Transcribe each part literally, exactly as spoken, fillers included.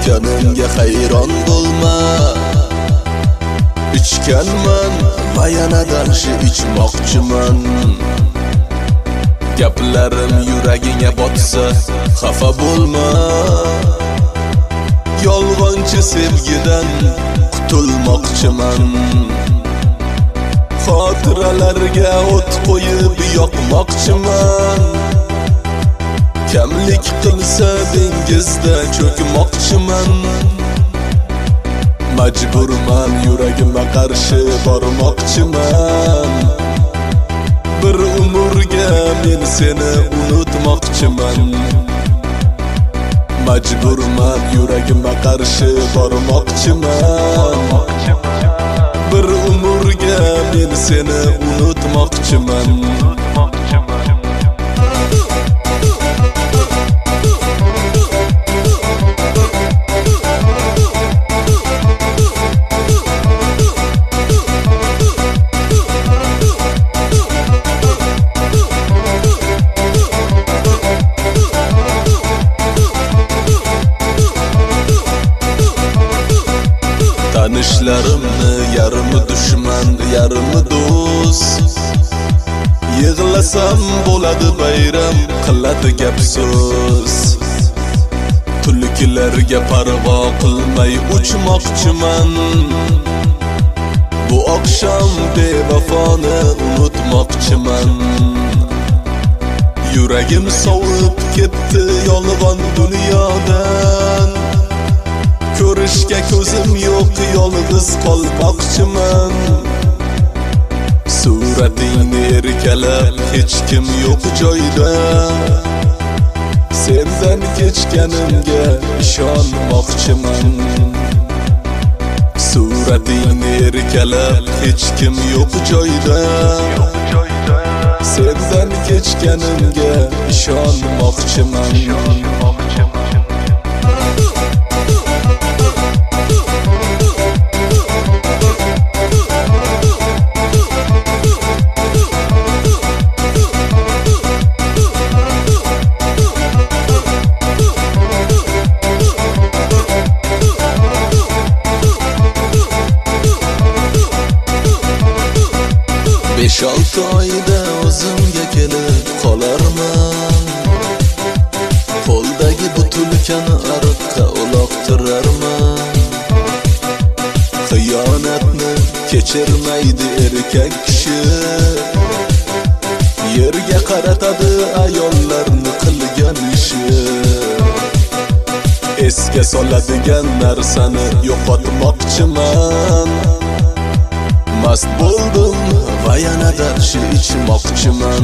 O'tganimga hayron bo'lma. Ichganman va yanadan shu ichmoqchiman. Gaplarim yuragingga botsa xafa bo'lma. Yolg'onchi sevgidan qutulmoqchiman. Xotiralarga o't qo'yib yoqmoqchiman. Kamlik qilsa dengizda cho'kmoqchiman. Majburman yuragimga qarshi bormoqchiman. Bir umrga men seni unutmoqchiman. Majburman yuragimga qarshi bormoqchiman. Bir umrga men seni unutmoqchiman. Tanışlarımni yarımı düşman, yarımı do'st. Yig'lasam bo'ladi bayram, qiladi gap so'z. Tulkilarga parvo qilmay uchmoqchiman. Bu oqshom bevafoni unutmoqchiman. Yuragim sovib ketdi yolg'on dunyodan. Ko'rishga ko'zim yo'q, yolg'iz qolmoqchiman. Suratingni erkalab hech kim yo'q joyda. Sendan kechganimga ishonmoqchiman. Suratingni erkalab hech kim yo'q joyda. Sendan kechganimga ishonmoqchiman. besh olti oyda o'zimga kelib qolarman. Qo'ldagi butulkani ariqqa uloqtirarman. Xiyonatni kechirmaydi erkak kishi. Yerga qaratadi ayollarni qilgan ishi. Esga soladigan narsani yo'qotmoqchiman. Mast bo'ldim va yanadan shu ichmoqchiman.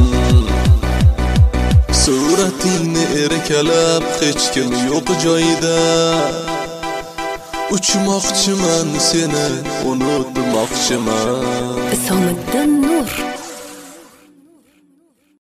Suratingni erkalab hech kim yo'q joyda. Uchmoqchiman seni unutmoqchiman. Isomiddin